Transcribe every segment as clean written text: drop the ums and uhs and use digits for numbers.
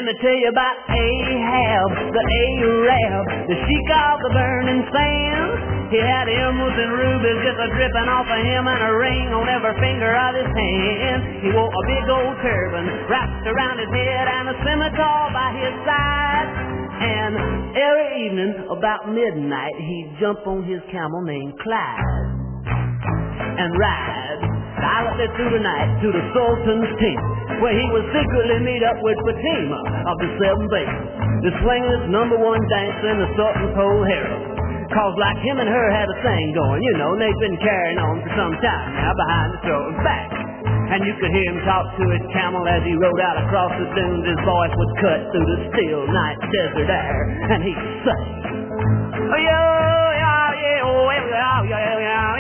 let me tell you about Ahab, the Arab, the sheik of the burning sand. He had emeralds and rubies just a-dripping off of him, and a ring on every finger of his hand. He wore a big old turban wrapped around his head and a scimitar by his side. And every evening about midnight he'd jump on his camel named Clyde and ride silently through the night to the Sultan's tent, where he would secretly meet up with Fatima of the Seven Babies, the swinger's number one dancer in the Sultan's whole harem. Cause like him and her had a thing going, you know, and they'd been carrying on for some time now behind the Sultan's back. And you could hear him talk to his camel as he rode out across the dunes. His voice would cut through the still night desert air, and he'd say, oh, yeah, yeah, yeah, oh, yeah, yeah, yeah,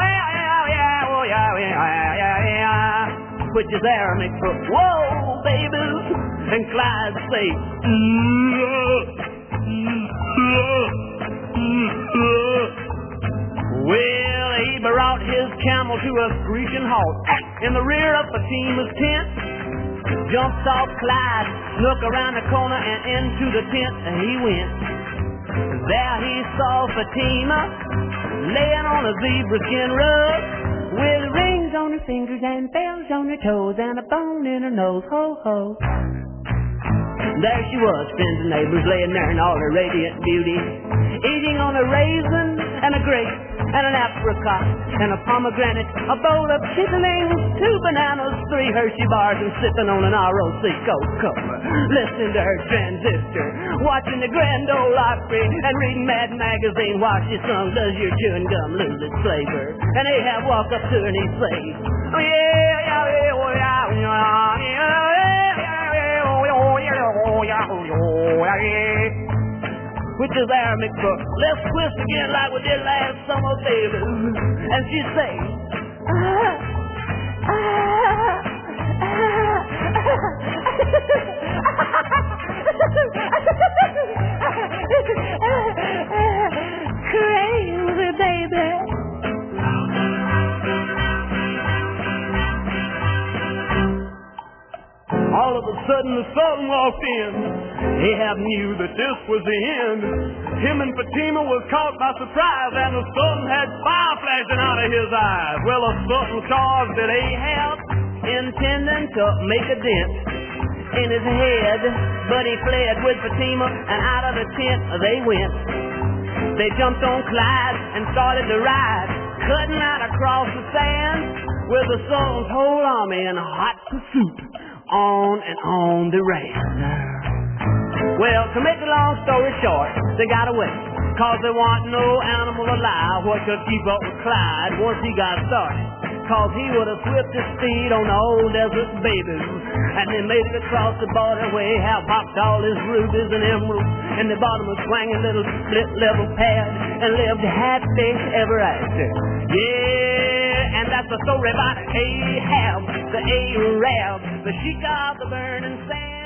yeah, which is Aramaic for whoa, baby. And Clyde say, well, he brought his camel to a screeching halt in the rear of Fatima's tent. Jumped off Clyde, snuck around the corner and into the tent he went. There he saw Fatima laying on a zebra skin rug with rings on her fingers and bells on her toes and a bone in her nose. Ho, ho. There she was, friends and neighbors, laying there in all her radiant beauty, eating on a raisin and a grape and an apricot and a pomegranate, a bowl of chitterlings, 2 bananas, 3 Hershey bars, and sipping on an ROC Coca-Cola, listening to her transistor, watching the Grand Ole Opry and reading Mad Magazine while she sung Does Your Chewing Gum Lose Its Flavor? And Ahab walked up to her and he said, oh yeah, yeah, yeah, oh yeah, yeah, yeah. Which is Aramaic for let's twist again like we did last summer, baby. And she say, crazy, baby. All of a sudden the Sultan walked in. Ahab knew that this was the end. Him and Fatima was caught by surprise, and the Sultan had fire flashing out of his eyes. Well, the Sultan charged at Ahab, intending to make a dent in his head, but he fled with Fatima, and out of the tent they went. They jumped on Clyde and started to ride, cutting out across the sand with the Sultan's whole army in hot pursuit. On and on they ran. Well, to make a long story short, they got away, cause there wasn't no animal alive what could keep up with Clyde once he got started. Cause he would have whipped his speed on the old desert babies, and then made it across the border where Ahab popped all his rubies and emeralds in the bottom of a swinging little split level pad and lived happy ever after. Yeah, and that's the story about Ahab, the Arab, the sheik of the burning sand.